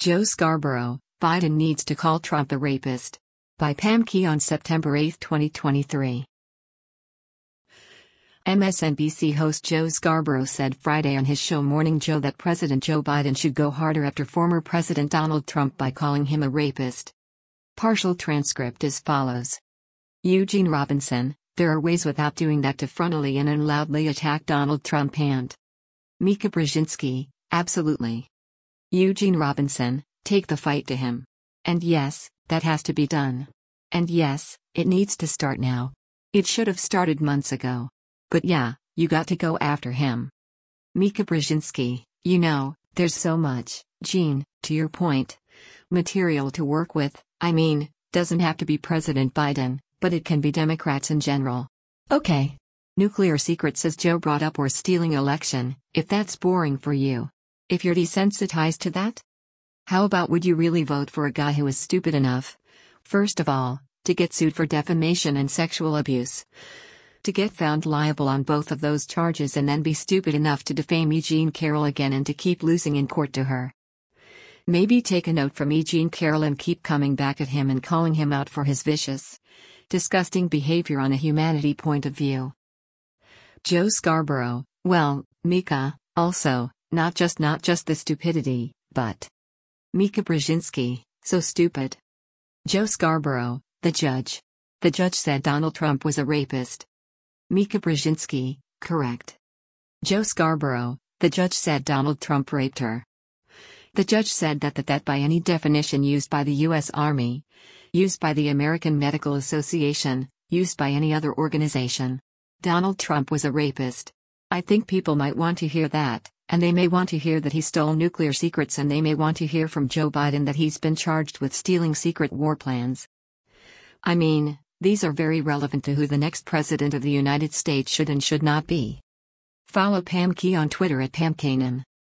Joe Scarborough, Biden needs to call Trump a rapist. By Pam Key on September 8, 2023. MSNBC host Joe Scarborough said Friday on his show Morning Joe that President Joe Biden should go harder after former President Donald Trump by calling him a rapist. Partial transcript as follows. Eugene Robinson, there are ways without doing that to frontally and loudly attack Donald Trump and Mika Brzezinski, absolutely. Eugene Robinson, take the fight to him. And yes, that has to be done. And yes, it needs to start now. It should have started months ago. But yeah, you got to go after him. Mika Brzezinski, you know, there's so much, Gene, to your point, material to work with. I mean, doesn't have to be President Biden, but it can be Democrats in general. Okay. Nuclear secrets as Joe brought up or stealing election, if that's boring for you. If you're desensitized to that? How about would you really vote for a guy who is stupid enough, first of all, to get sued for defamation and sexual abuse? To get found liable on both of those charges and then be stupid enough to defame E. Jean Carroll again and to keep losing in court to her. Maybe take a note from E. Jean Carroll and keep coming back at him and calling him out for his vicious, disgusting behavior on a humanity point of view. Joe Scarborough, well, Mika, also, not just the stupidity, but Mika Brzezinski, so stupid. Joe Scarborough, the judge. The judge said Donald Trump was a rapist. Mika Brzezinski, correct. Joe Scarborough, the judge said Donald Trump raped her. The judge said that by any definition used by the U.S. Army, used by the American Medical Association, used by any other organization, Donald Trump was a rapist. I think people might want to hear that, and they may want to hear that he stole nuclear secrets, and they may want to hear from Joe Biden that he's been charged with stealing secret war plans. I mean, these are very relevant to who the next president of the United States should and should not be. Follow Pam Key on Twitter at PamKanan.